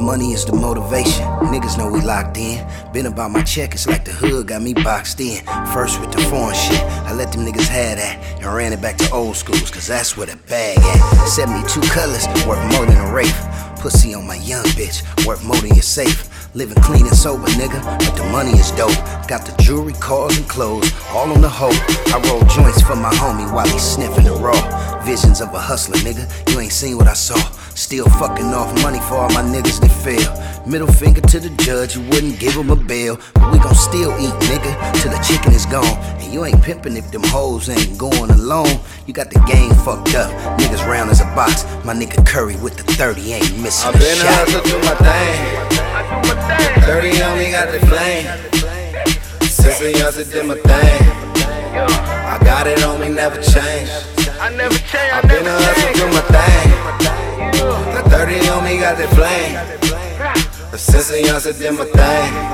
money is the motivation. Niggas know we locked in. Been about my check, it's like the hood got me boxed in. First with the foreign shit, I let them niggas have that and ran it back to old schools, cause that's where the bag at. 72 colors, worth more than a rape. Pussy on my young bitch, worth more than your safe. Living clean and sober, nigga, but the money is dope. Got the jewelry, cars, and clothes, all on the hoe. I roll joints for my homie while he sniffing the raw. Visions of a hustler, nigga, you ain't seen what I saw. Still fucking off money for all my niggas that fail. Middle finger to the judge, you wouldn't give him a bail. But we gon' still eat, nigga, till the chicken is gone. And you ain't pimping if them hoes ain't going alone. You got the game fucked up, niggas round as a box. My nigga Curry with the 30 ain't missing a shot. I been hustle, do my thing. 30 on me, got the flame. Since a youngster did my thing. I got it on me, never change. I been hustle, do my thing. The 30 on me, got the flame. Since a youngster did my thing.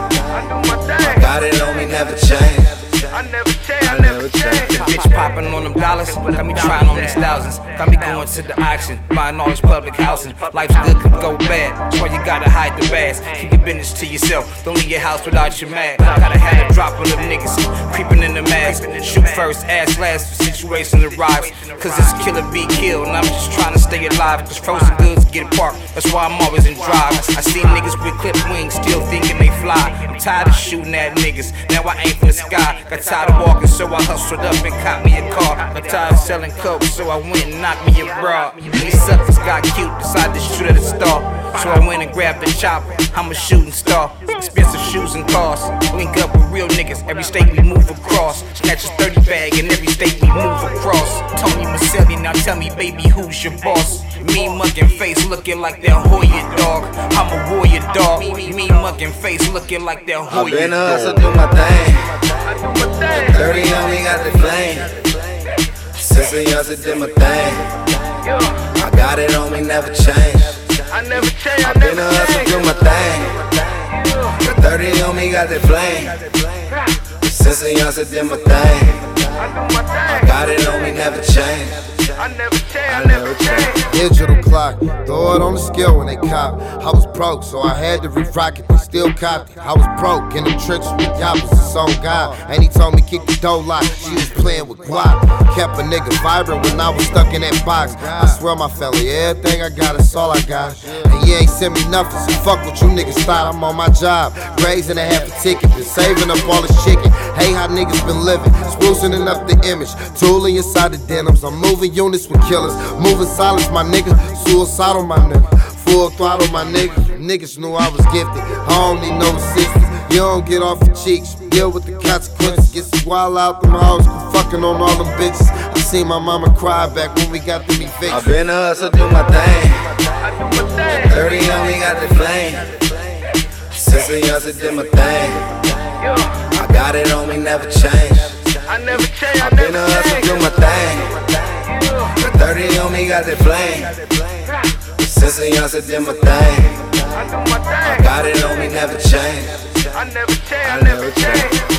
I got it on me, never change. I never change. Bitch popping on them dollars, got me trying on these thousands. Got me going to the auction, buying all this public housing. Life's good, could go bad, that's why you gotta hide the bags. Keep your business to yourself, don't leave your house without your mag. Gotta have a drop on them niggas, creeping in the mags. Shoot first, ask last, if situation arrives. Cause it's kill or be killed, and I'm just trying to stay alive. Cause frozen goods get parked, that's why I'm always in drive. I see niggas with clipped wings, still thinking they fly. I'm tired of shooting at niggas, now I aim for the sky. Got tired of walking, so I hustled up and caught me a car. Got tired of selling coke, so I went and knocked me a bra. These suckers got cute, decided to shoot at a star. So I went and grabbed the chopper, I'm a shooting star. Expensive shoes and cars, link up with real niggas. Every state we move across, snatch a 30 bag in every state we move across. Tony Maselli, now tell me baby, who's your boss? Me mugging face, looking like that Hoya dog. I'm a warrior dog. Me mugging face, looking like that Hoya dog. I been hustle, do my thing. 30 on me, got the flame. Since a youngster did my thing. I got it on me, never change. I been hustle, do my thing. The 30 on me, got the flame. Since a youngster did my thing. I got it on me, never change. I never change. Digital clock, throw it on the scale when they cop. I was broke, so I had to re-rock it, they still copped it. I was broke in the trenches with opposites on God. And he told me kick the door lock, she was playing with guap. Kept a nigga vibrant when I was stuck in that box. I swear my family, everything I got is all I got. And you ain't sent me nothing, so fuck what you niggas thought. I'm on my job, grazing a half a ticket, been saving up all this chicken. Hey, how niggas been living, sprucing up the image, tooling inside the denims. I'm moving units with killers, moving silence, my nigga. Suicidal, my nigga. Full throttle, my nigga. Niggas knew I was gifted. I don't need no assistance. You don't get off your cheeks. Deal with the consequences. Get some wild out them hoes. Fucking on all them bitches. I seen my mama cry back when we got them evictions. I been hustle, do my thing. 30 on me, got the flame. Since a youngster did my thing. I got it on me, never change. I been hustle, do my thing. The 30 on me, got the flame. Since a youngster did my thing. I got it on me, never change. I never change.